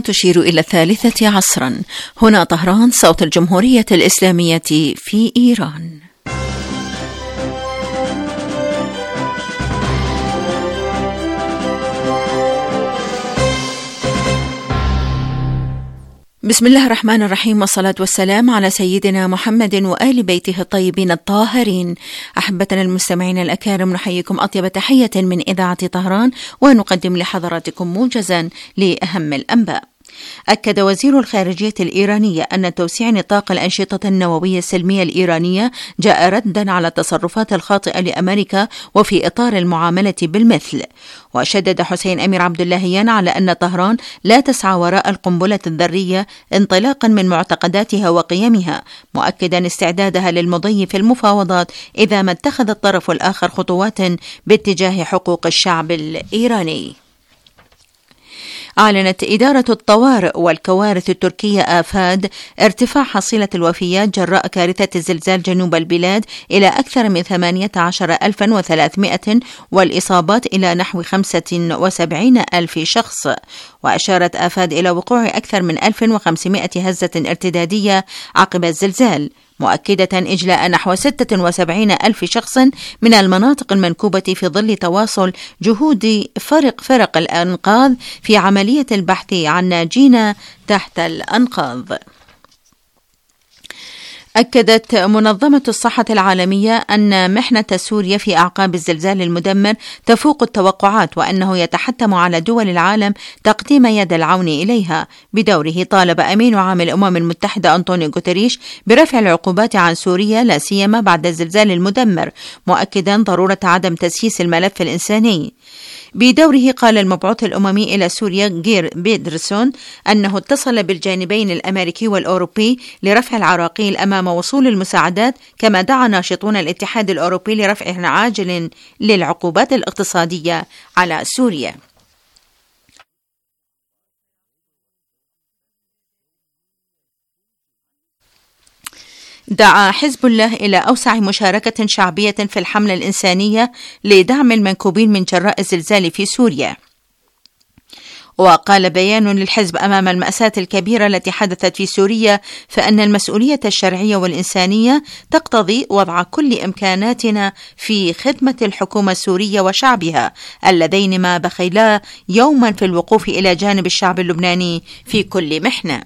تشير إلى 3 عصرا. هنا طهران، صوت الجمهورية الإسلامية في إيران. بسم الله الرحمن الرحيم، والصلاة والسلام على سيدنا محمد وآل بيته الطيبين الطاهرين. أحبتنا المستمعين الأكارم، نحييكم أطيب تحية من إذاعة طهران، ونقدم لحضراتكم موجزا لأهم الأنباء. أكد وزير الخارجية الإيرانية أن توسيع نطاق الأنشطة النووية السلمية الإيرانية جاء ردا على التصرفات الخاطئة لأمريكا وفي إطار المعاملة بالمثل. وشدد حسين أمير عبد اللهيان على أن طهران لا تسعى وراء القنبلة الذرية انطلاقا من معتقداتها وقيمها، مؤكدا استعدادها للمضي في المفاوضات إذا ما اتخذ الطرف الآخر خطوات باتجاه حقوق الشعب الإيراني. أعلنت إدارة الطوارئ والكوارث التركية آفاد ارتفاع حصيلة الوفيات جراء كارثة الزلزال جنوب البلاد إلى أكثر من 18,300 والإصابات إلى نحو 75,000 شخص. وأشارت آفاد إلى وقوع أكثر من 1,500 هزة ارتدادية عقب الزلزال، مؤكدة إجلاء نحو 76,000 شخص من المناطق المنكوبة في ظل تواصل جهود فرق الأنقاذ في عملية البحث عن ناجين تحت الأنقاض. أكدت منظمة الصحة العالمية أن محنة سوريا في أعقاب الزلزال المدمر تفوق التوقعات، وأنه يتحتم على دول العالم تقديم يد العون إليها. بدوره طالب أمين عام الأمم المتحدة أنطونيو غوتيريش برفع العقوبات عن سوريا، لا سيما بعد الزلزال المدمر، مؤكدا ضرورة عدم تسييس الملف الإنساني. بدوره قال المبعوث الأممي إلى سوريا غير بيدرسون أنه اتصل بالجانبين الأمريكي والأوروبي لرفع العراقيل أمام وصول المساعدات، كما دعا ناشطون الاتحاد الأوروبي لرفع عاجل للعقوبات الاقتصادية على سوريا. دعا حزب الله إلى أوسع مشاركة شعبية في الحملة الإنسانية لدعم المنكوبين من جراء الزلزال في سوريا. وقال بيان للحزب أمام المأساة الكبيرة التي حدثت في سوريا فإن المسؤولية الشرعية والإنسانية تقتضي وضع كل إمكاناتنا في خدمة الحكومة السورية وشعبها اللذين ما بخلا يوما في الوقوف إلى جانب الشعب اللبناني في كل محنة.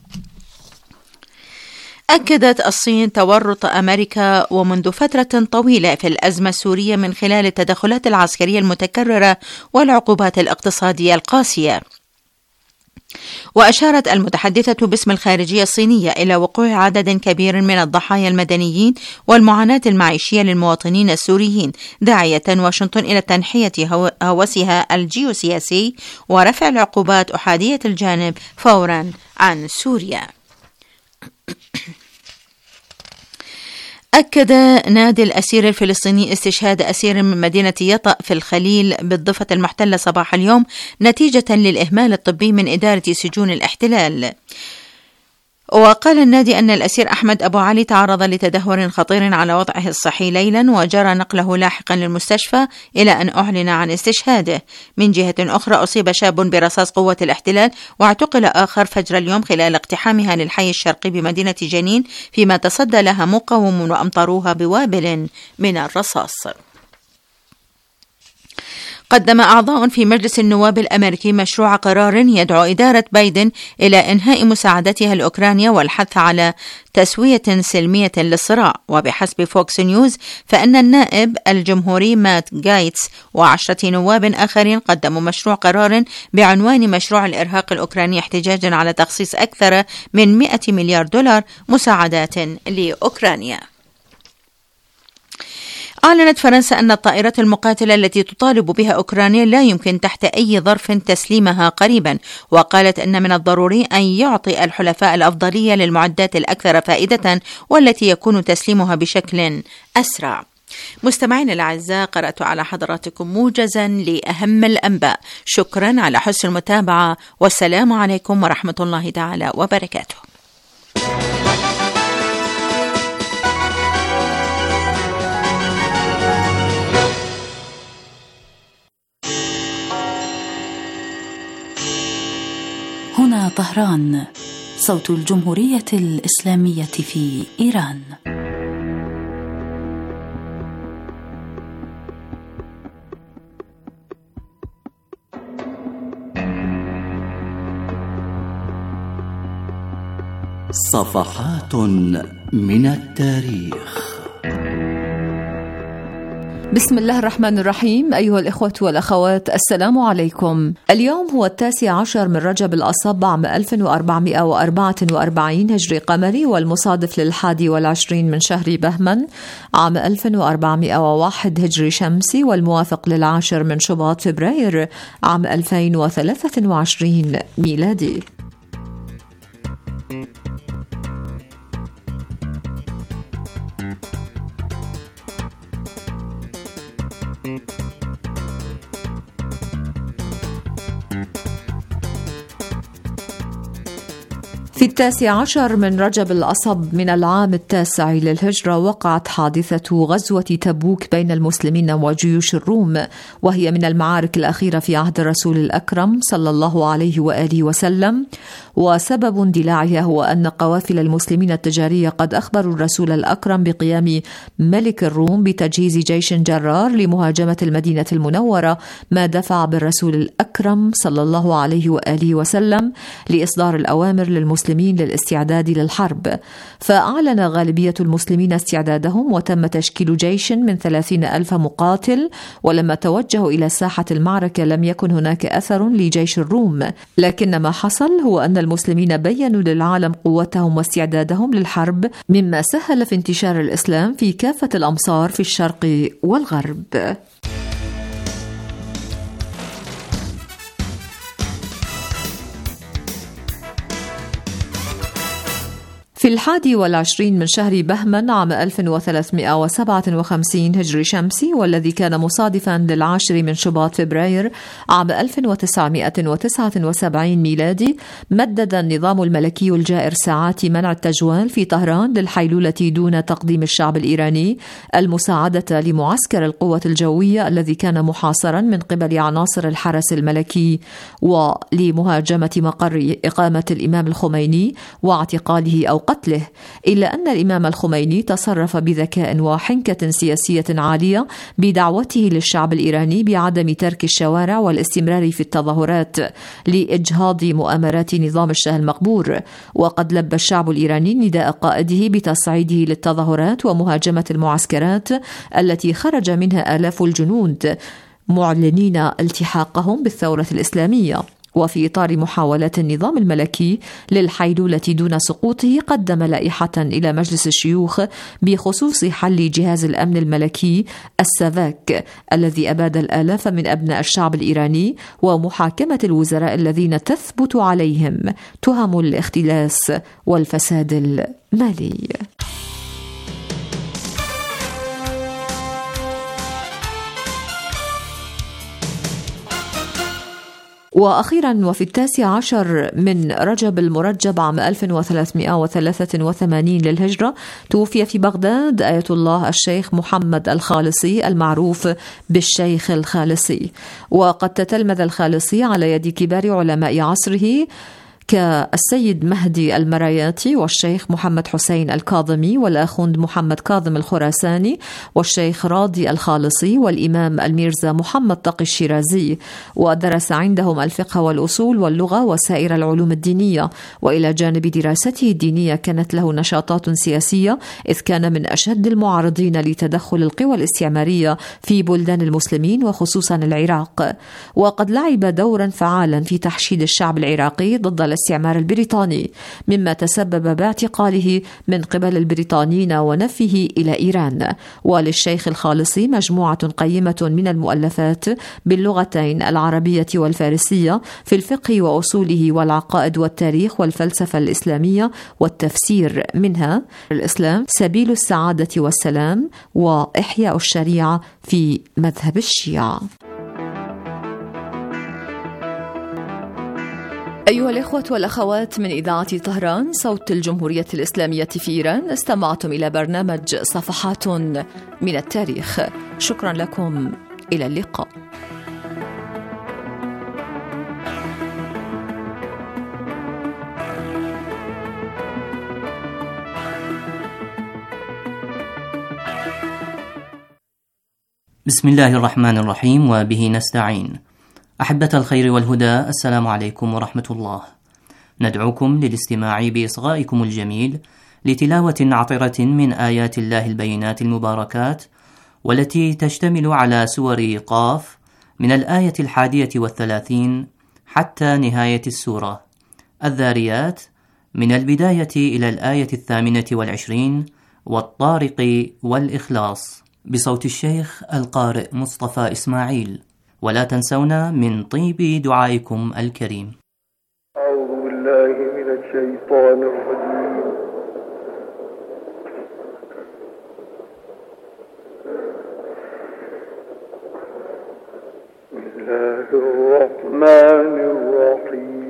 أكدت الصين تورط أمريكا ومنذ فترة طويلة في الأزمة السورية من خلال التدخلات العسكرية المتكررة والعقوبات الاقتصادية القاسية. وأشارت المتحدثة باسم الخارجية الصينية إلى وقوع عدد كبير من الضحايا المدنيين والمعاناة المعيشية للمواطنين السوريين، داعية واشنطن إلى تنحية هوسها الجيوسياسي ورفع العقوبات أحادية الجانب فورا عن سوريا. أكد نادي الأسير الفلسطيني استشهاد أسير من مدينة يطأ في الخليل بالضفة المحتلة صباح اليوم نتيجة للإهمال الطبي من إدارة سجون الاحتلال. وقال النادي أن الأسير أحمد أبو علي تعرض لتدهور خطير على وضعه الصحي ليلا، وجرى نقله لاحقا للمستشفى إلى أن أعلن عن استشهاده. من جهة أخرى أصيب شاب برصاص قوة الاحتلال واعتقل آخر فجر اليوم خلال اقتحامها للحي الشرقي بمدينة جنين، فيما تصدى لها مقاومون وأمطروها بوابل من الرصاص. قدم أعضاء في مجلس النواب الأمريكي مشروع قرار يدعو إدارة بايدن إلى إنهاء مساعدتها لأوكرانيا والحث على تسوية سلمية للصراع. وبحسب فوكس نيوز فإن النائب الجمهوري مات غايتس و10 نواب آخرين قدموا مشروع قرار بعنوان مشروع الإرهاق الأوكراني، احتجاجا على تخصيص أكثر من 100 مليار دولار مساعدات لأوكرانيا. أعلنت فرنسا أن الطائرات المقاتلة التي تطالب بها أوكرانيا لا يمكن تحت أي ظرف تسليمها قريبا، وقالت أن من الضروري أن يعطي الحلفاء الأفضلية للمعدات الأكثر فائدة والتي يكون تسليمها بشكل أسرع. مستمعين الأعزاء، قرأت على حضراتكم موجزا لأهم الأنباء. شكرا على حسن المتابعة، والسلام عليكم ورحمة الله تعالى وبركاته. هنا هنا طهران، صوت الجمهورية الإسلامية في إيران. صفحات من التاريخ. بسم الله الرحمن الرحيم. أيها الإخوة والأخوات، السلام عليكم. اليوم هو 19 من رجب الأصب عام 1444 هجري قمري، والمصادف ل21 من شهر بهمن عام 1401 هجري شمسي، والموافق ل10 من شباط فبراير عام 2023 ميلادي. في 19 من رجب الأصب من العام 9 للهجرة وقعت حادثة غزوة تبوك بين المسلمين وجيوش الروم، وهي من المعارك الأخيرة في عهد الرسول الأكرم صلى الله عليه وآله وسلم. وسبب اندلاعها هو أن قوافل المسلمين التجارية قد أخبروا الرسول الأكرم بقيام ملك الروم بتجهيز جيش جرار لمهاجمة المدينة المنورة، ما دفع بالرسول الأكرم صلى الله عليه وآله وسلم لإصدار الأوامر للمسلمين للاستعداد للحرب. فأعلن غالبية المسلمين استعدادهم، وتم تشكيل جيش من 30,000 مقاتل. ولما توجهوا إلى ساحة المعركة لم يكن هناك أثر لجيش الروم، لكن ما حصل هو أن المسلمين بيّنوا للعالم قوتهم واستعدادهم للحرب، مما سهل في انتشار الإسلام في كافة الأمصار في الشرق والغرب. في 21 من شهر بهمن عام 1357 هجري شمسي، والذي كان مصادفا ل10 من شباط فبراير عام 1979 ميلادي، مدد النظام الملكي الجائر ساعات منع التجوال في طهران للحيلولة دون تقديم الشعب الإيراني المساعدة لمعسكر القوة الجوية الذي كان محاصرا من قبل عناصر الحرس الملكي، ولمهاجمة مقر إقامة الإمام الخميني واعتقاله أو قتله. إلا أن الإمام الخميني تصرف بذكاء وحنكة سياسية عالية بدعوته للشعب الإيراني بعدم ترك الشوارع والاستمرار في التظاهرات لإجهاض مؤامرات نظام الشاه المقبور. وقد لبى الشعب الإيراني نداء قائده بتصعيده للتظاهرات ومهاجمة المعسكرات التي خرج منها آلاف الجنود معلنين التحاقهم بالثورة الإسلامية. وفي إطار محاولات النظام الملكي للحيلولة دون سقوطه، قدم لائحة إلى مجلس الشيوخ بخصوص حل جهاز الأمن الملكي السافاك الذي أباد الآلاف من أبناء الشعب الإيراني، ومحاكمة الوزراء الذين تثبت عليهم تهم الاختلاس والفساد المالي. وأخيرا، وفي 19 من رجب المرجب عام 1383 للهجرة، توفي في بغداد آية الله الشيخ محمد الخالصي المعروف بالشيخ الخالصي. وقد تتلمذ الخالصي على يد كبار علماء عصره كالسيد مهدي المراياتي والشيخ محمد حسين الكاظمي والأخوند محمد كاظم الخراساني والشيخ راضي الخالصي والإمام الميرزا محمد تقي الشيرازي، ودرس عندهم الفقه والأصول واللغة وسائر العلوم الدينية. وإلى جانب دراسته الدينية كانت له نشاطات سياسية، إذ كان من أشد المعارضين لتدخل القوى الاستعمارية في بلدان المسلمين وخصوصا العراق. وقد لعب دورا فعالا في تحشيد الشعب العراقي ضد الاستعمار البريطاني، مما تسبب باعتقاله من قبل البريطانيين ونفيه إلى إيران. وللشيخ الخالصي مجموعة قيمة من المؤلفات باللغتين العربية والفارسية في الفقه وأصوله والعقائد والتاريخ والفلسفة الإسلامية والتفسير، منها الإسلام سبيل السعادة والسلام، وإحياء الشريعة في مذهب الشيعة. أيها الإخوة والأخوات من إذاعة طهران صوت الجمهورية الإسلامية في إيران، استمعتم إلى برنامج صفحات من التاريخ. شكرا لكم، إلى اللقاء. بسم الله الرحمن الرحيم وبه نستعين. أحبة الخير والهدى، السلام عليكم ورحمة الله. ندعوكم للاستماع بإصغائكم الجميل لتلاوة عطرة من آيات الله البينات المباركات، والتي تشتمل على سور قاف من الآية 31 حتى نهاية السورة، الذاريات من البداية إلى الآية 28، والطارق والإخلاص، بصوت الشيخ القارئ مصطفى إسماعيل. ولا تنسونا من طيب دعائكم الكريم. أعوذ بالله من الشيطان الرجيم. بسم الله الرحمن الرحيم.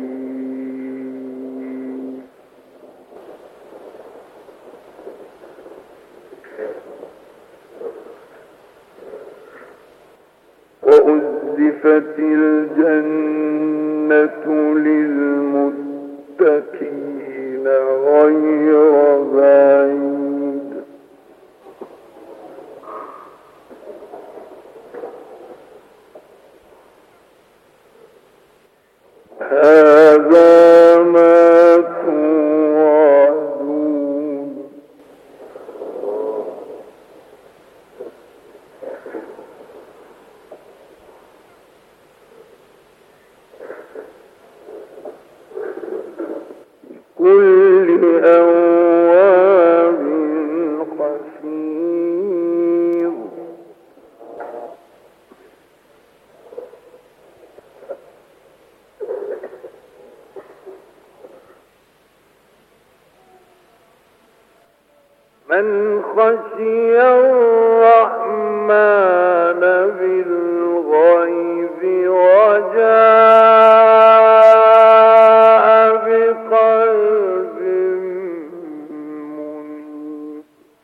وأزلفت الجنة للمتقين غير بعيد. هذا ما توعدون. كل أواب حفيظ. من خشي الرحمن بالغيب وجاء بقلب منيب.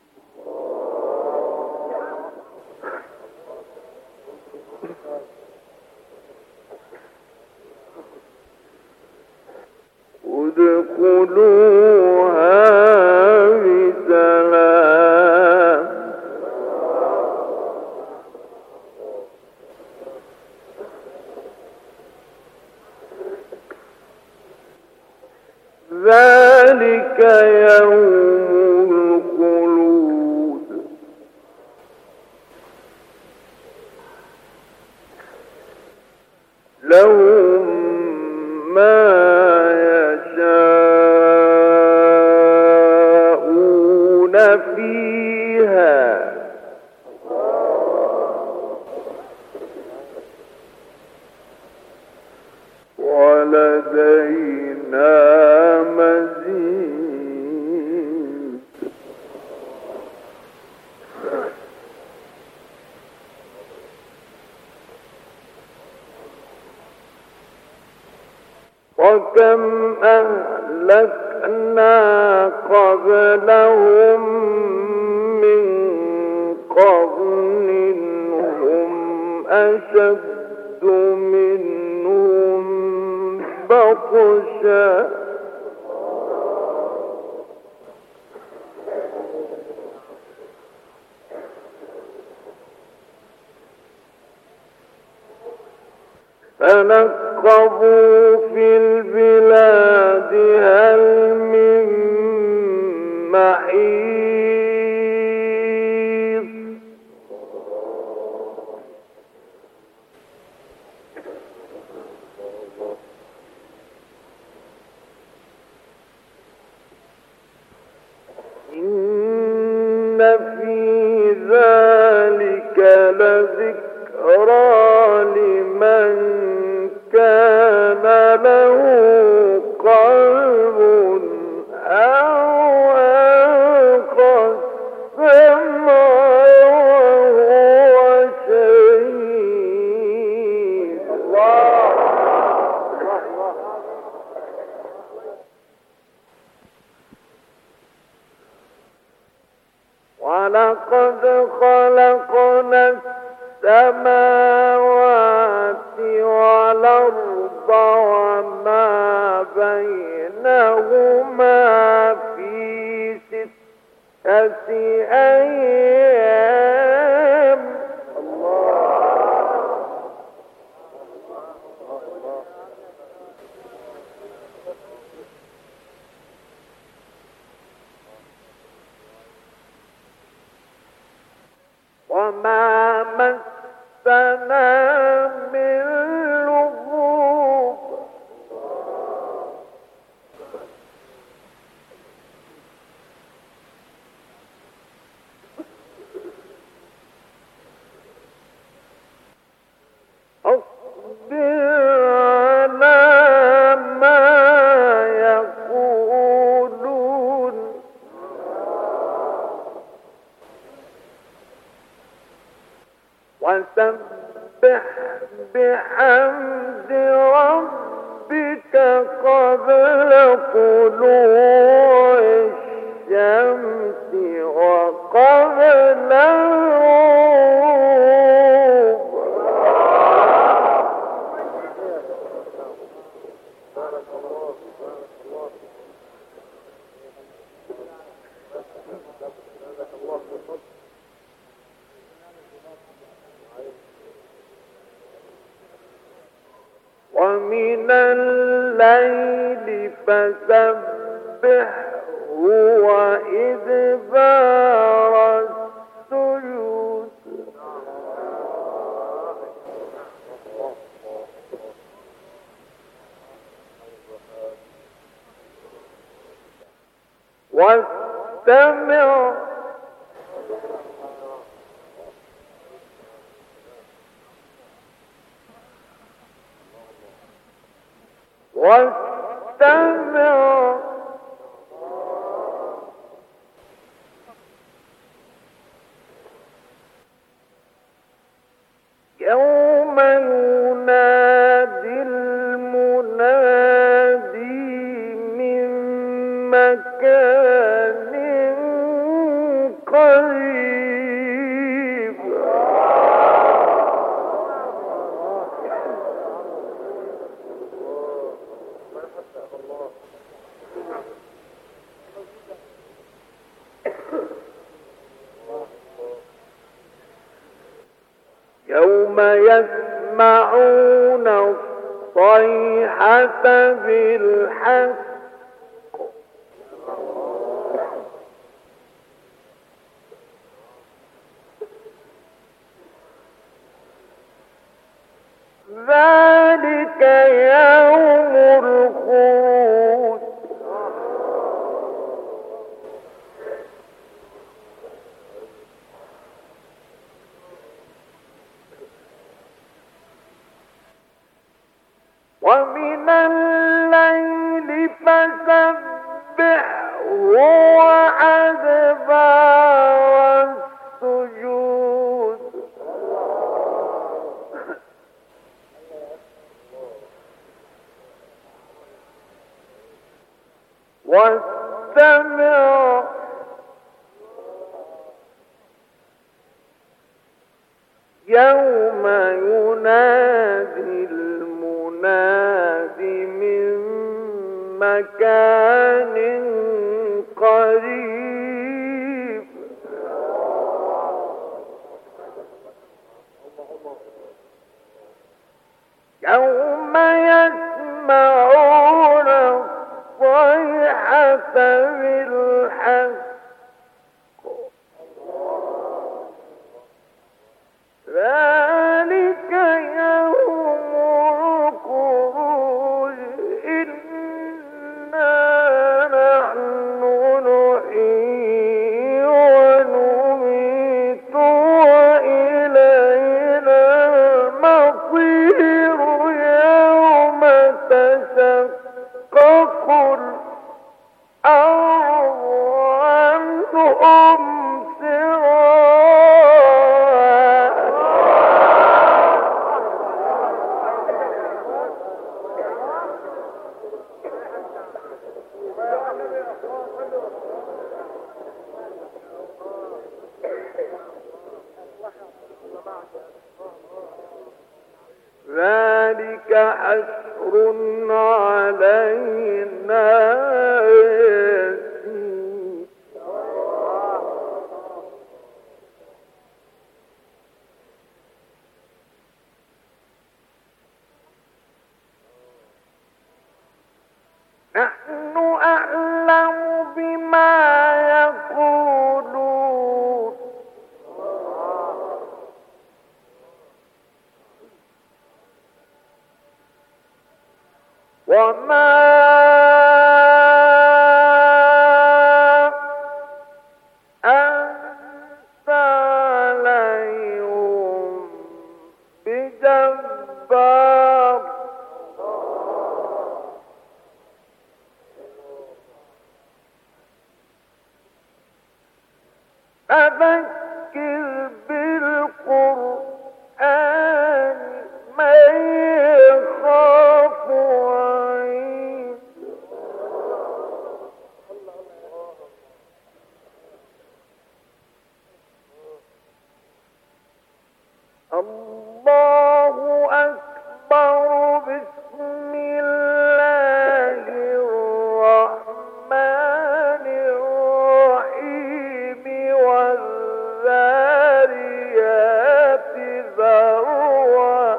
ادخلوها بسلام. ذلك يوم الخلود. لهم ما يشاءون فيها ولدينا مزيد. وكم أهلكنا قبلهم من قرن هم أشد منهم بطشا. فنقبوا في البلاد هل من محيص. إن في ذلك لذكرى لمن كان له قلب أو ألقى السمع وهو شهيد. ولقد خلقنا السماوات والأرض وما بينهما في 6 أيام. الله وما مسنا من لغوب وسبح بحمد ربك قبل طلوع الشمس وقبل الغروب ومن الليل فسبحه وإدبار السجود واستمع يوم ينادي المنادي من مكان قريب يوم يسمعون الصيحة بالحق ذلك يوم الخروج ومن الليل فسبحه وأدبار السجود واستمع يوم ينادي المنادي من مكان قريب يوم يسمعون الصيحة بالحق ذلك يوم الخروج إنا نحن نحيي ونميت وإلينا المصير يوم تشقق الأرض عنهم ذلك حشر علينا يسير نحن أعلم بما يقولون فذكر بالقرآن من يخاف وعيد الله أكبر. بسم الله الرحمن الرحيم. والذاريات ذروا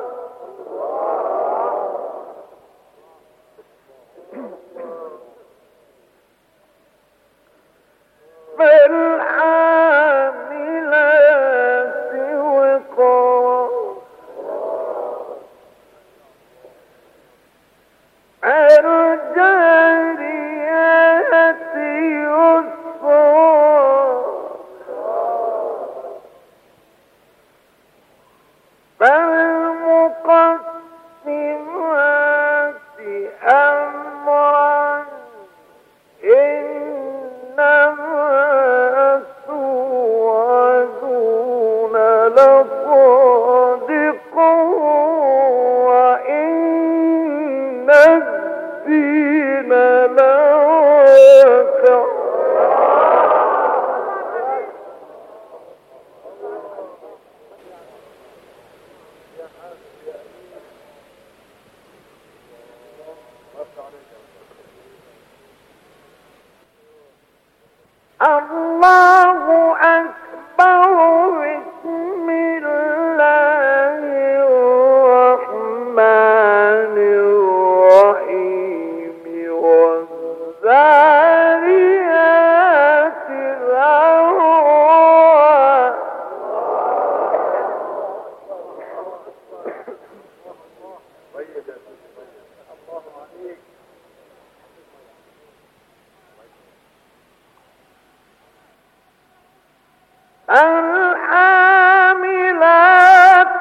فالحاملات وقرا الجاريات يسرا فالمقسمات أمرا إنما توعدون لصادق وإن الدين لواقع. الله أكبر. بسم الله الرحمن الرحيم. والذاريات ذروا الحاملات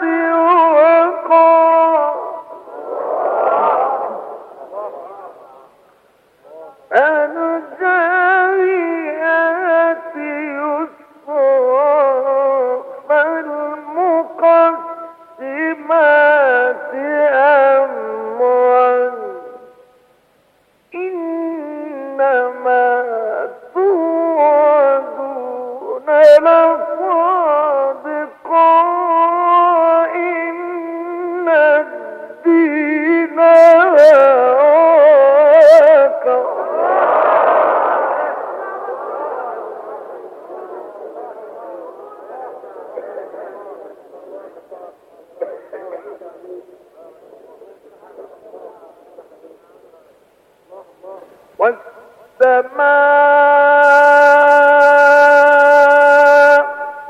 وقرا الجاريات يسرا فالمقسمات أمرا إنما توعدون لصادق وإن الدين لواقع. والسماء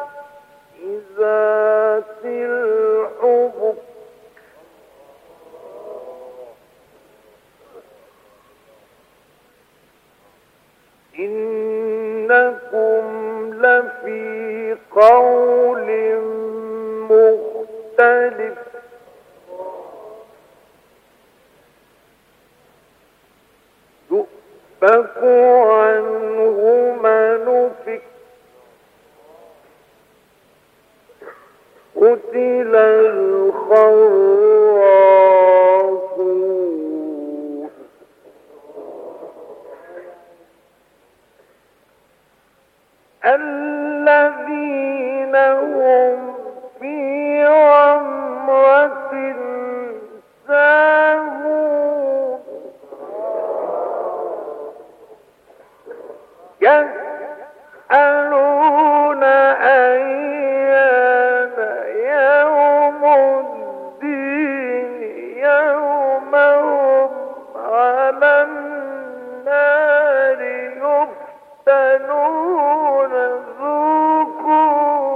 ذات الحبك إنكم لفي قول مختلف. يؤفك عنه من أفك. قتل الخراصون الذين هم في غمرة ساهون يسألون أيان يوم الدين يوم هم على النار يفتنون ذوقوا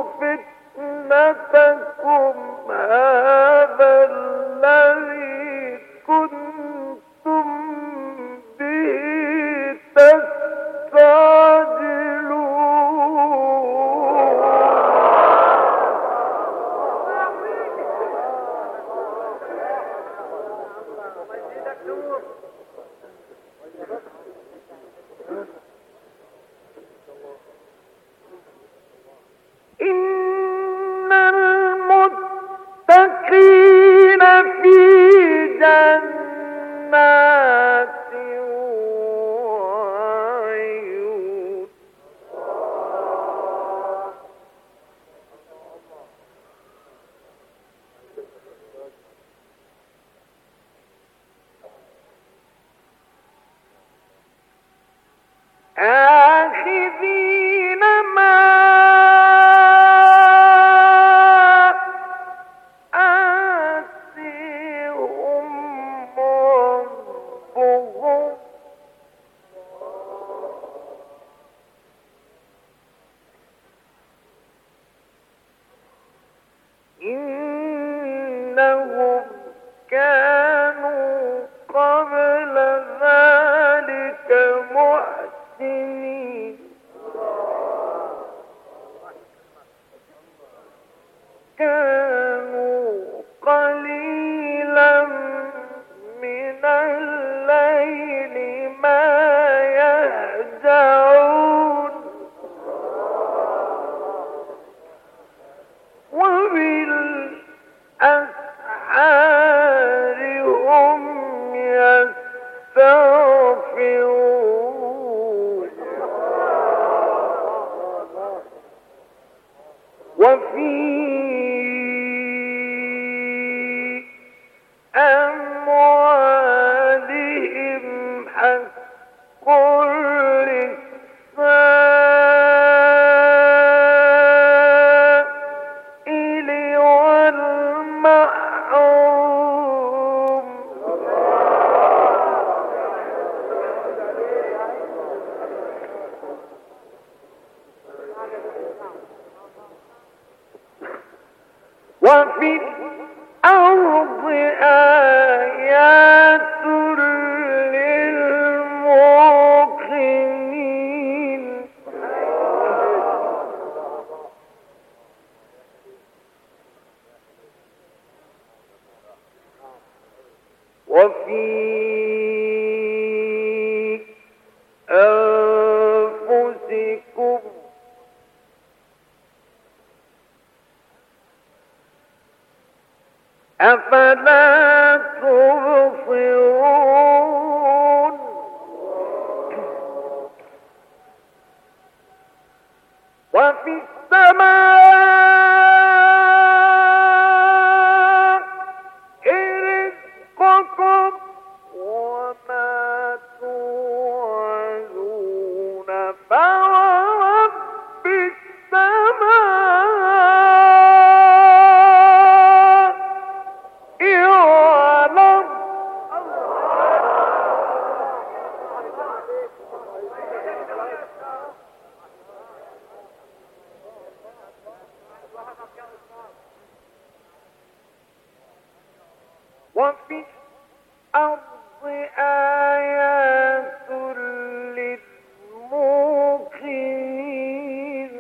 فتنتكم هذا الذي كنتم به تستعجلون. وفي الأرض آيات للموقنين وفي أنفسكم أفلا تبصرون وفي السماء رزقكم وما توعدون فورب السماء والأرض وفي الأرض آيات للموقنين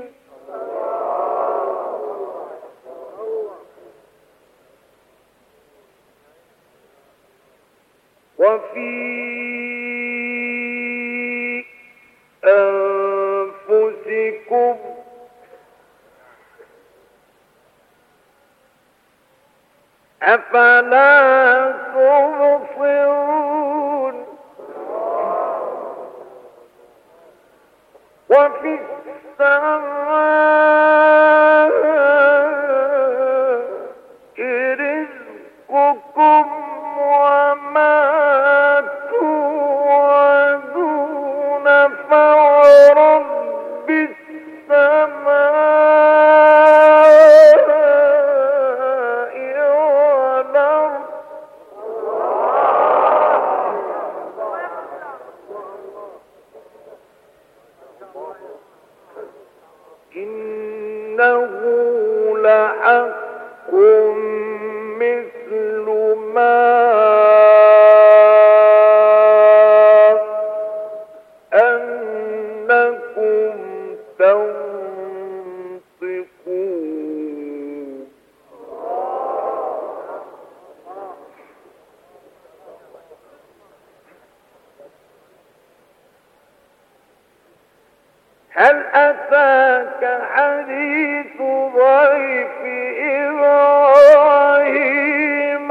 وفي أنفسكم أفلا تبصرون وفي السماء رزقكم وما توعدون فورب السماء والأرض إنه لحق مثل ما أنكم تنطقون هل أتاك حديث ضيف إبراهيم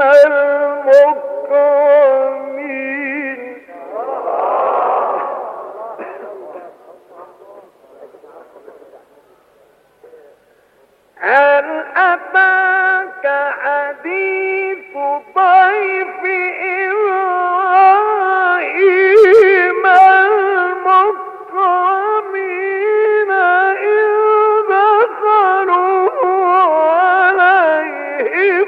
المكرمين هل أتاك حديث ضيف إبراهيم المكرمين إذ دخلوا عليه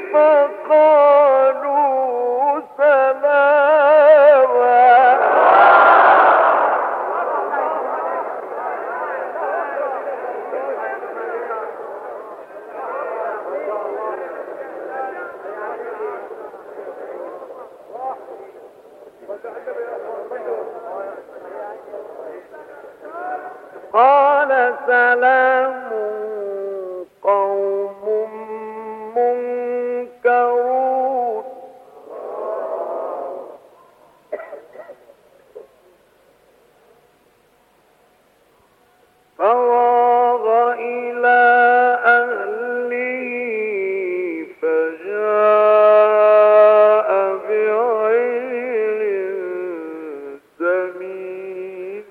فقالوا سلاما قال سلام قوم منكرون فراغ إلى أهله فجاء بعجل سمين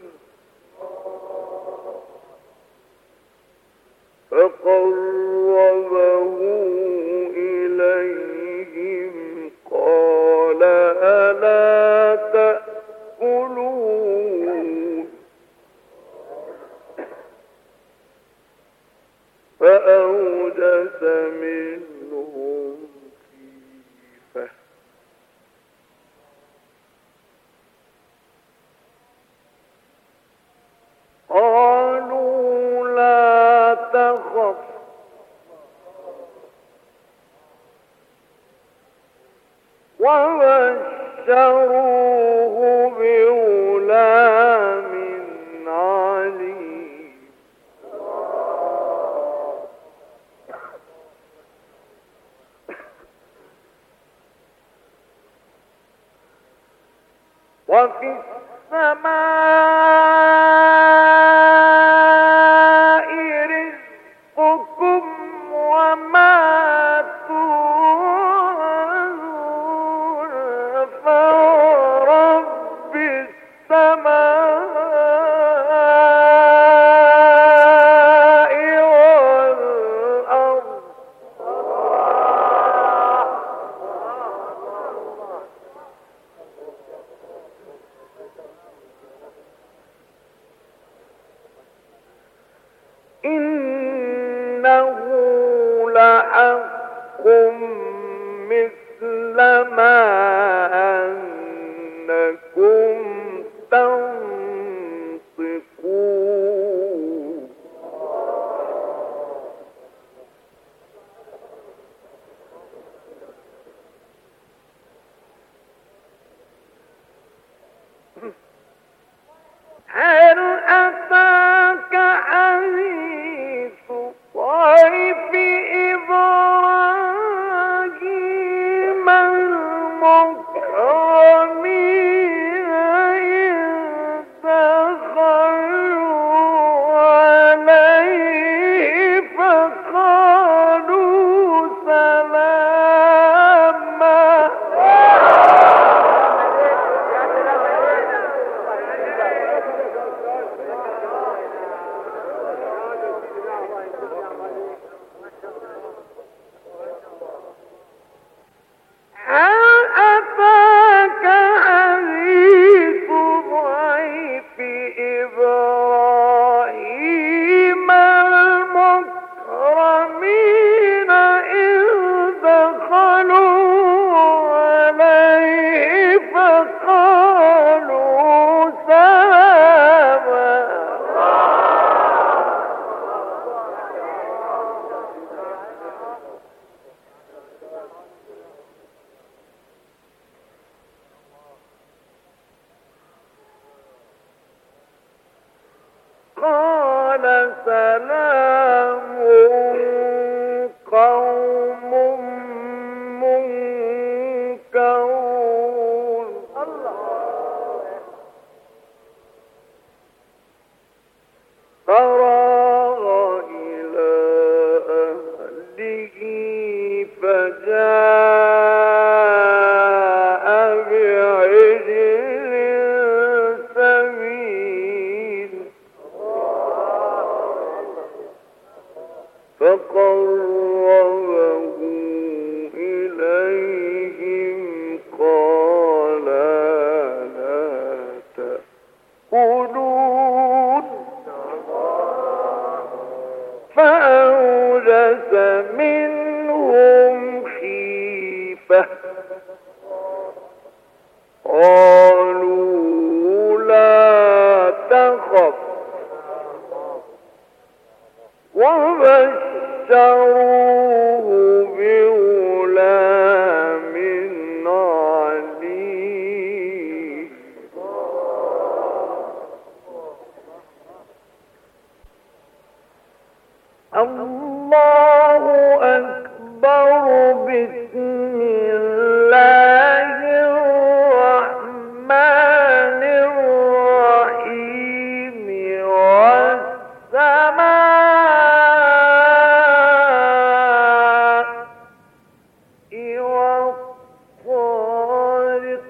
فقربه إليهم قال ألا تأكلون فأوجس منهم خيفة قالوا لا تخف وفي السماء رزقكم وما توعدون فورب السماء والأرض إنه لحق مثل ما أنكم تنطقون هل أتاك حديث ضيف إبراهيم المكرمين إذ دخلوا عليه فقالوا سلاما هل أتاك حديث ضيف إبراهيم المكرمين إذ دخلوا عليه فقالوا سلاما قال سلام قوم منكرون فراغ إلى أهله فجاء بعجل سمين فقربه إليهم قال لا تأكلون فأوجس منهم خيفة قالوا لا تخف وبشروه بغلام عليم الله أكبر بسم الله الرحمن الرحيم والسماء والطارق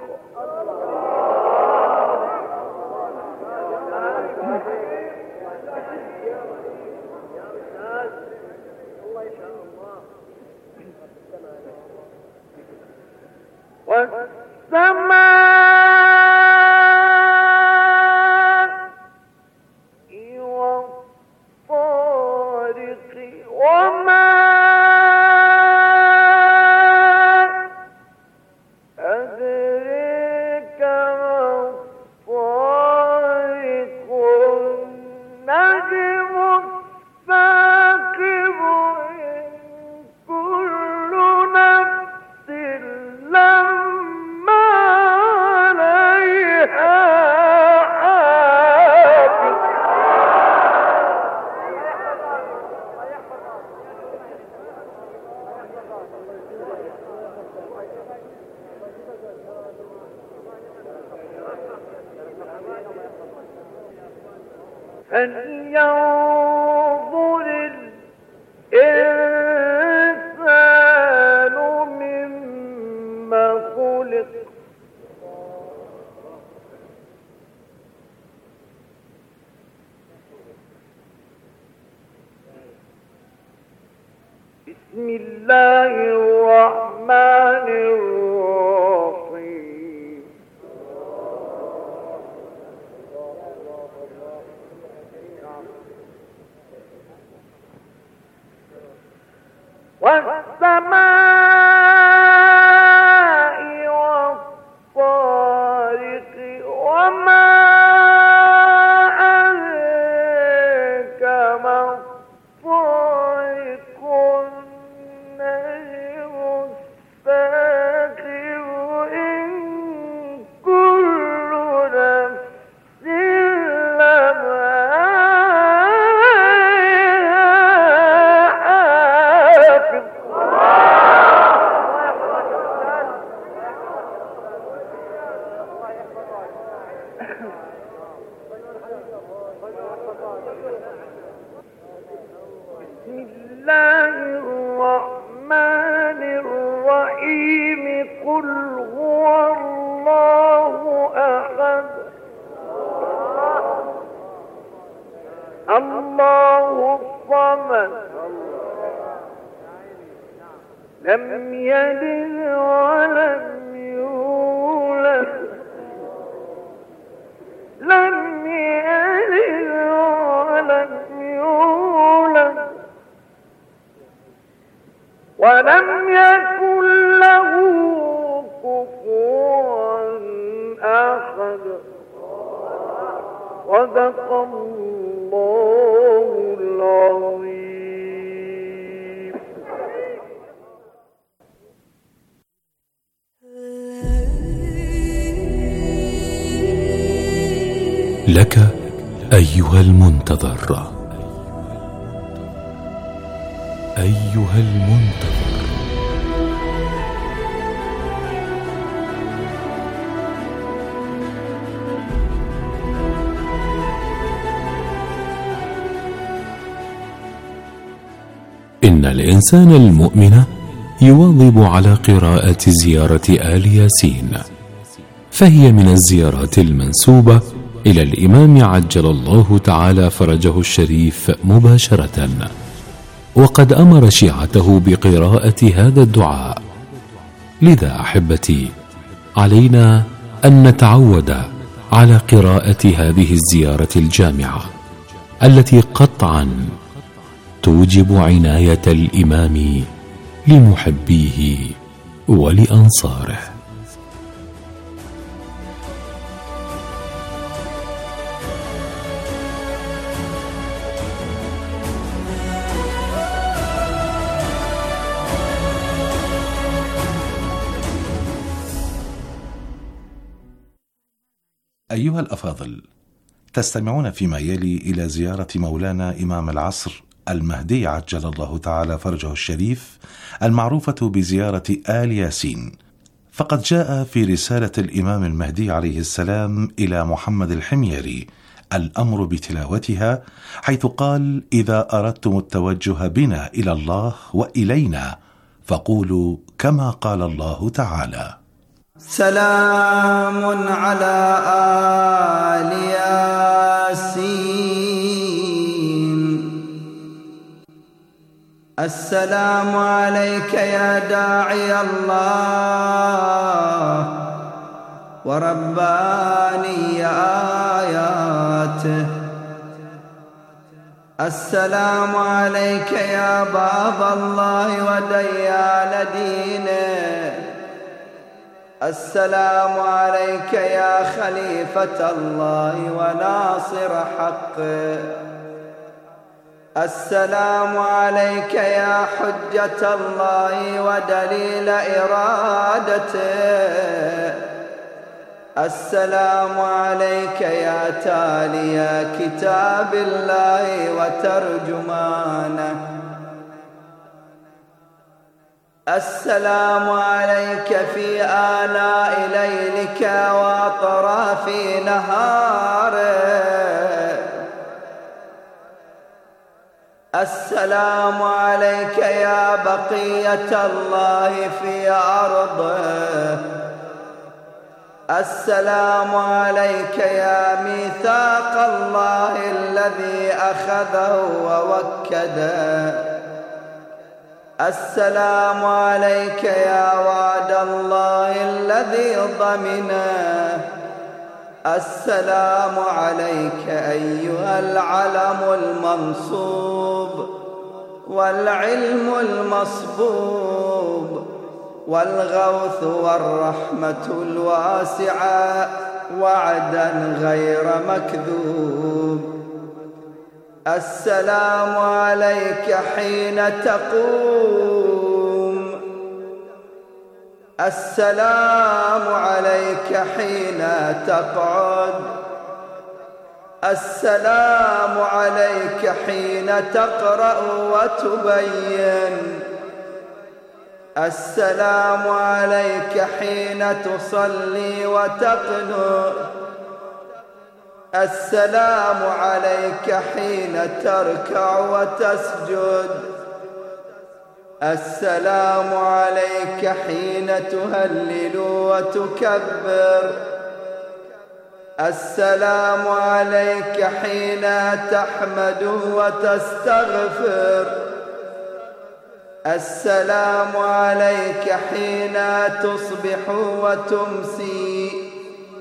فلينظر الإنسان مما خلق بسم الله الرحمن الرحيم والسماء والطارق وما أدراك ما الطارق النجم الثاقب إن كل نفس لما بسم الله الرحمن الرحيم قل هو الله أحد الله الصمد لم يلد ولم يولد لم يلد ولم يولد ولم يكن له كفوا أحد صدق الله العظيم. لك أيها المنتظر، أيها المنتظر، إن الإنسان المؤمن يواظب على قراءة زيارة آل ياسين، فهي من الزيارات المنسوبة إلى الإمام عجل الله تعالى فرجه الشريف مباشرة، وقد أمر شيعته بقراءة هذا الدعاء. لذا أحبتي، علينا أن نتعود على قراءة هذه الزيارة الجامعة التي قطعا توجب عناية الإمام لمحبيه ولأنصاره. أيها الأفاضل، تستمعون فيما يلي إلى زيارة مولانا إمام العصر المهدي عجل الله تعالى فرجه الشريف، المعروفة بزيارة آل ياسين. فقد جاء في رسالة الإمام المهدي عليه السلام إلى محمد الحميري الأمر بتلاوتها، حيث قال: إذا أردتم التوجه بنا إلى الله وإلينا فقولوا كما قال الله تعالى: سلام على آل ياسين. السلام عليك يا داعي الله ورباني آياته. السلام عليك يا باب الله وديان دينه. السلام عليك يا خليفة الله وناصر حقه. السلام عليك يا حجة الله ودليل إرادته. السلام عليك يا تالي كتاب الله وترجمانه. السلام عليك في آلاء ليلك وأطراف نهارك. السلام عليك يا بقية الله في أرضه. السلام عليك يا ميثاق الله الذي أخذه ووكده. السلام عليك يا وعد الله الذي ضمنه. السلام عليك أيها العلم المنصوب والعلم المصبوب والغوث والرحمة الواسعة وعدا غير مكذوب. السلام عليك حين تقوم. السلام عليك حين تقعد. السلام عليك حين تقرأ وتبين. السلام عليك حين تصلي وتقنت. السلام عليك حين تركع وتسجد. السلام عليك حين تهلل وتكبر. السلام عليك حين تحمد وتستغفر. السلام عليك حين تصبح وتمسي.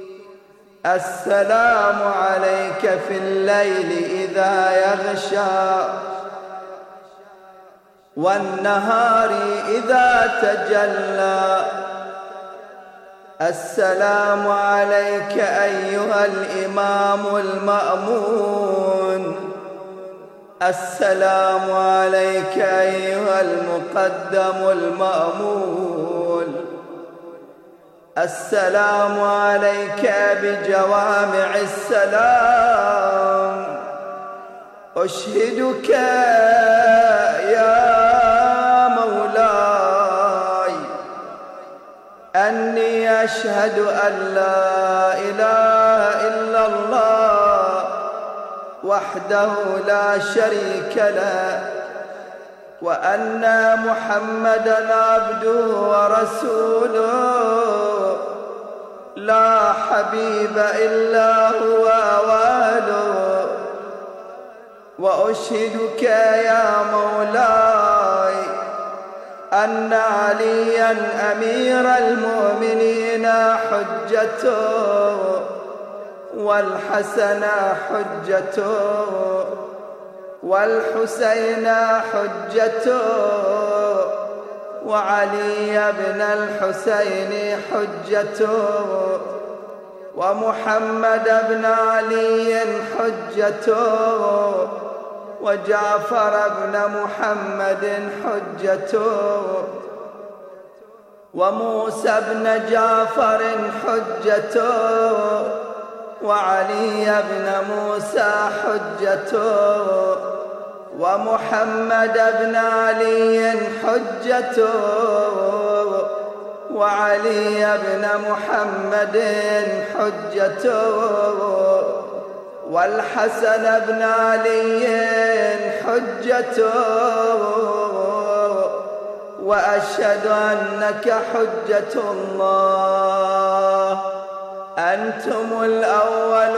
السلام عليك في الليل إذا يغشى والنهار إذا تجلى. السلام عليك أيها الإمام المأمون. السلام عليك أيها المقدم المأمول. السلام عليك بجوامع السلام. أشهدك يا مولاي أني أشهد أن لا إله إلا الله وحده لا شريك له وأن محمدًا عبده ورسوله لا حبيب إلا هو واله. وأشهدك يا مولاي أن عليا أمير المؤمنين حجته والحسن حجته والحسين حجته وعلي بن الحسين حجته ومحمد بن علي حجته وجعفر بن محمد حجته وموسى بن جعفر حجته وعلي بن موسى حجته ومحمد بن علي حجته وعلي بن محمد حجته والحسن بن علي حجته. وأشهد أنك حجة الله أنتم الأول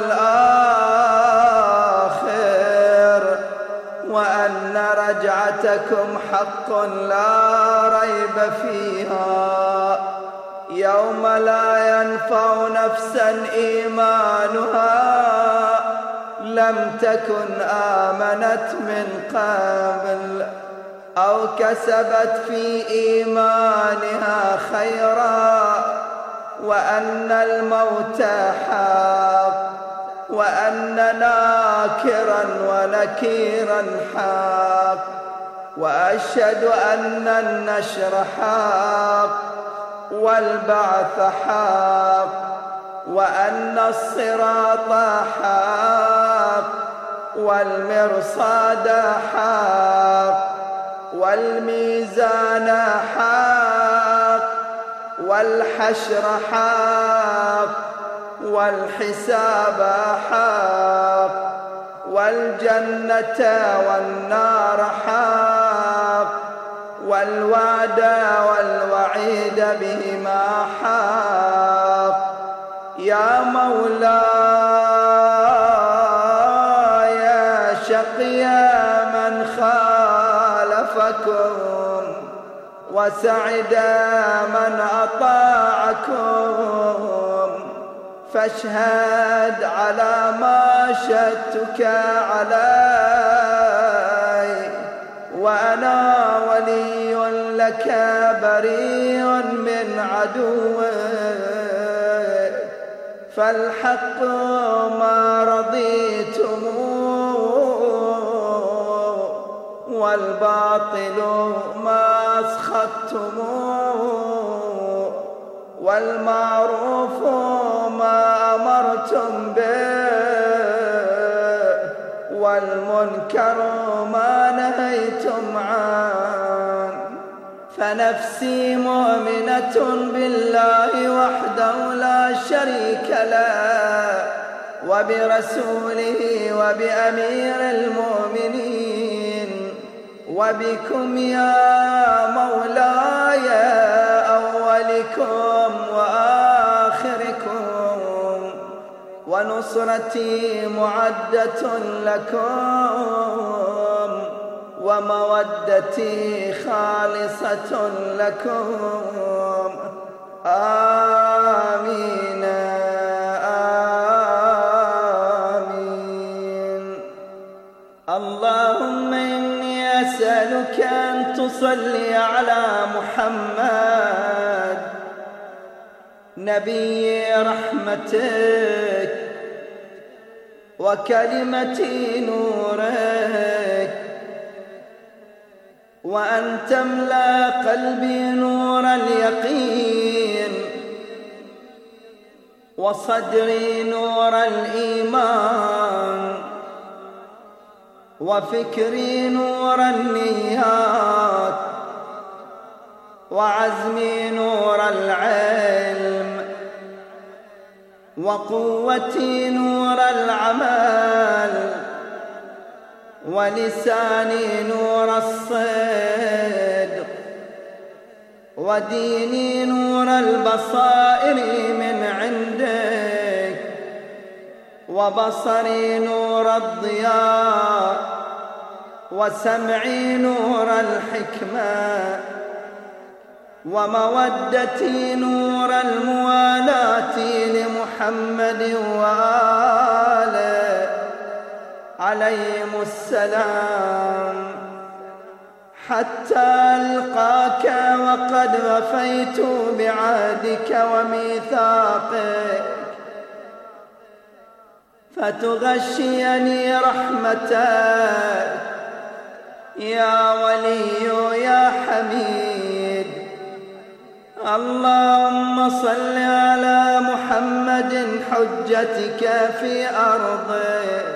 والآخر وأن رجعتكم حق لا ريب فيها يوم لا ينفع نفسا إيمانها لم تكن آمنت من قبل أو كسبت في إيمانها خيرا وأن الموت حق وأن ناكرا ونكيرا حق وأشهد أن النشر حق والبعث حق وأن الصراط حق والمرصاد حق والميزان حق والحشر حق والحساب حق والجنة والنار حق، والوعد والوعيد بهما حق. يا مولاي شقي من خالفكم، وسعد من أطاعكم، فاشهد على ما شهدتك علي، وأنا ولي لك بريء من عدوك. فالحق ما رضيتم، والباطل ما أسخطتم، والمعروف ما أمرتم به، والمنكر ما نهيتم عنه. فنفسي مؤمنة بالله وحده لا شريك له، وبرسوله وبأمير المؤمنين، وبكم يا مولاي أولكم وآخركم، ونصرتي معدة لكم، ومودتي خالصة لكم. آمين آمين. اللهم إني أسألك أن تصلي على محمد نبي رحمتك وكلمة نورك، وأن تملأ قلبي نور اليقين، وصدري نور الإيمان، وفكري نور النيات، وعزمي نور العلم، وقوتي نور العمل، ولساني نور الصدق، وديني نور البصائر من عندك، وبصري نور الضياء، وسمعي نور الحكمة، ومودتي نور الموالاة لمحمد وآله عليهم السلام، حتى ألقاك وقد وفيت بعهدك وميثاقك، فتغشيني رحمتك يا ولي يا حميد. اللهم صل على محمد حجتك في أرضك،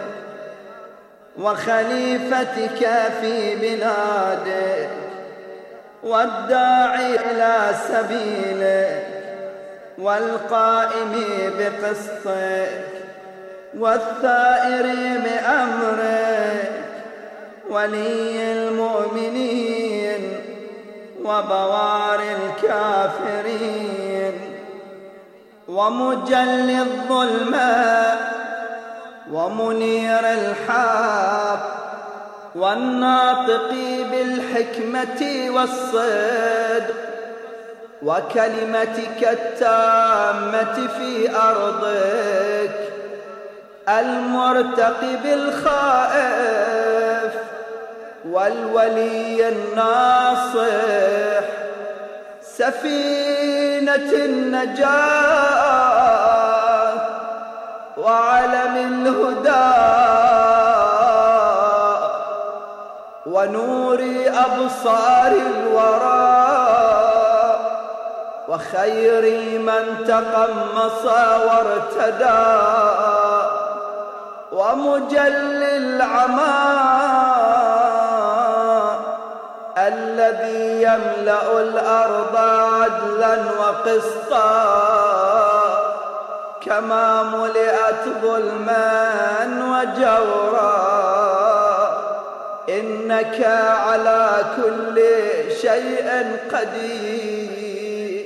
وخليفتك في بلادك، والداعي إلى سبيلك، والقائم بقسطك، والثائر بأمرك، ولي المؤمنين وبوار الكافرين، ومجلي الظلمات، ومنير الحق، والناطق بالحكمة والصدق، وكلمتك التامة في أرضك، المرتقب الخائف، والولي الناصح، سفينة النجاة، وعلم الهدى، ونور أبصار الورى، وخير من تقمص وارتدى، ومجل العمى الذي يملأ الأرض عدلا وقسطا، كما ملئت ظلما وجورا. إنك على كل شيء قدير.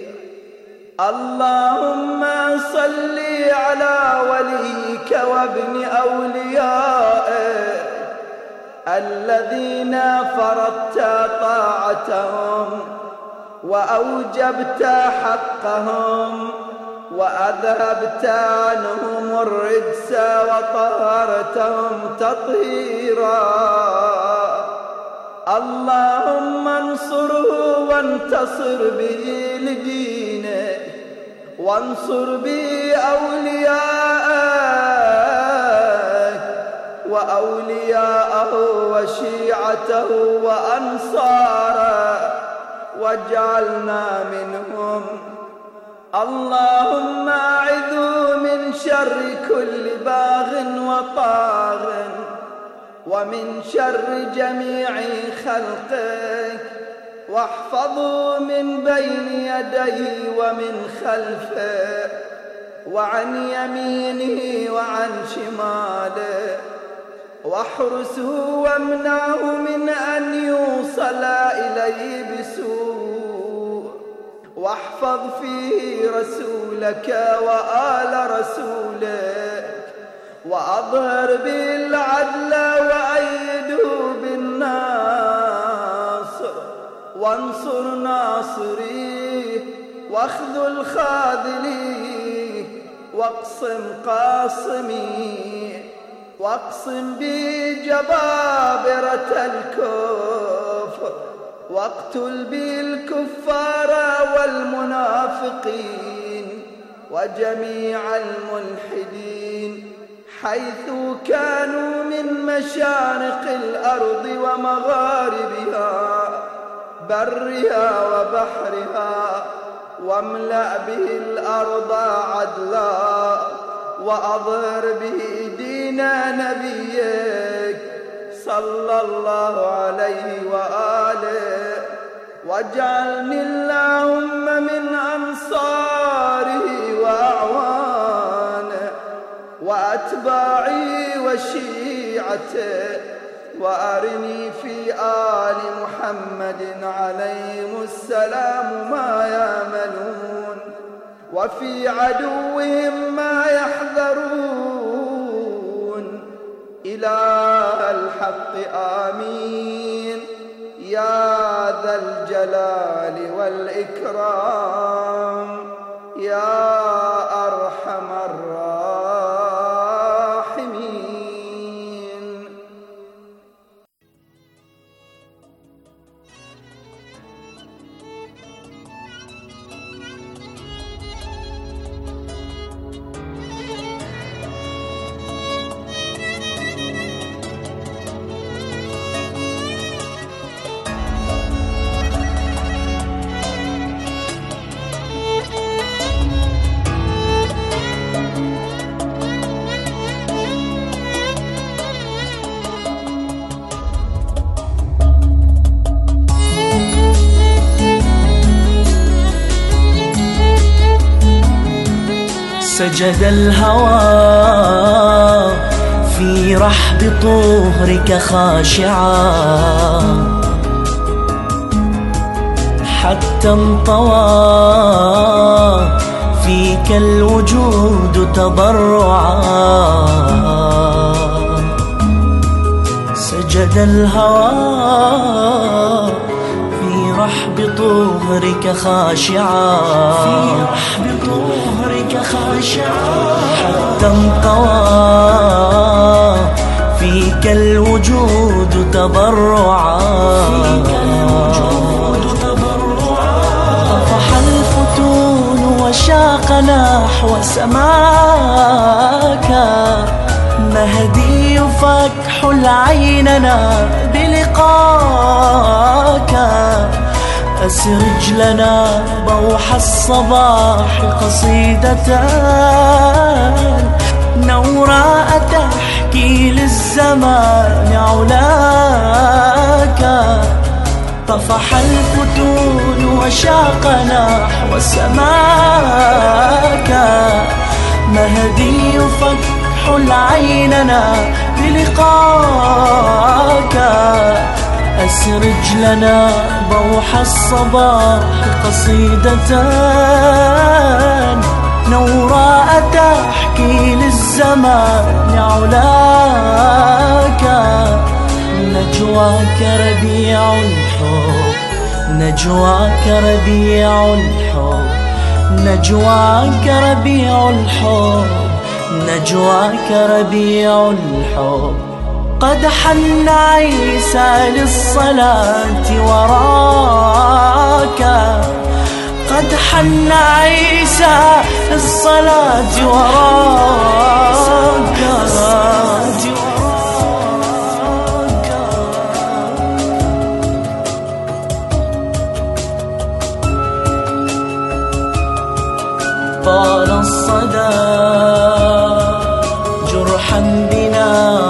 اللهم صل على وليك وابن أوليائك الذين فرضت طاعتهم وأوجبت حقهم وأذهبت عنهم الرجس وطهرتهم تطهيرا. اللهم انصره وانتصر به لدينك، وانصر به أولياءك وأولياءه وشيعته وأنصاره، واجعلنا منهم. اللهم أعذه من شر كل باغ وطاغ، ومن شر جميع خلقك، واحفظه من بين يديه ومن خلفه وعن يمينه وعن شماله، واحرسه وامنعه من أن يوصل إليه بسوء، واحفظ فيه رسولك وآل رسولك، وأظهر به العدل وأيده بالناصر، وانصر ناصريه واخذل خاذليه، واقسم قاصميه، واقسم به جبابرة الكفر، واقتل به الكفار والمنافقين وجميع الملحدين حيث كانوا من مشارق الأرض ومغاربها، برها وبحرها، واملأ به الأرض عدلا، وأظهر به دين نبيك صلى الله عليه وآله، واجعلني اللهم من أنصاره وأعوانه وأتباعه وشيعته، وأرني في آل محمد عليهم السلام ما يأملون، وفي عدوهم ما يحذرون. إله الحق آمين يا ذا الجلال والإكرام يا أرحم الراحمين. سجد الهوى في رحب طهرك خاشعا، حتى انطوى فيك الوجود تضرعا. سجد الهوى في رحب طهرك خاشعا، في رحب طهرك خاشعا، حتى انطوى فيك الوجود تضرعا. طفح الفتون وشاق نحو سماك، مهدي فكح العيننا بلقاك. أسرج لنا بوح الصباح قصيدة نوراء تحكي للزمان علاك. طفح الفتون وشاق نحو سماك، مهدي فكح العيننا بلقاك. أسرج لنا بوح الصباح قصيدتان نوراء تحكي للزمان علاك. نجواك ربيع الحب، نجواك ربيع الحب، نجواك ربيع الحب، نجواك ربيع الحب. قد حن عيسى للصلاة وراك، قد حن عيسى للصلاة وراك. طال الصدى جرحا بنا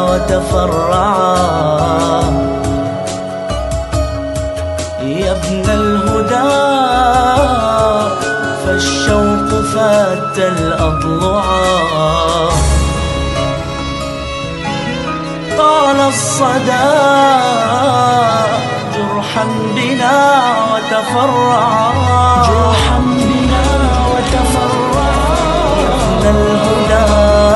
وتفرعا، يا ابن الهدى فالشوق فات الأضلعا. طال الصدى جرحا بنا وتفرعا، جرحا بنا وتفرعا، يا ابن الهدى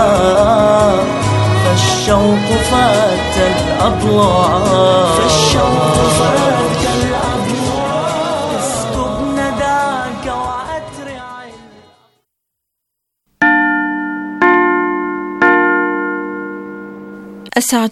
فالشوق فات الأضلعا، فالشوق فات الأضلعا. اسكب نداك وأترع. الساعة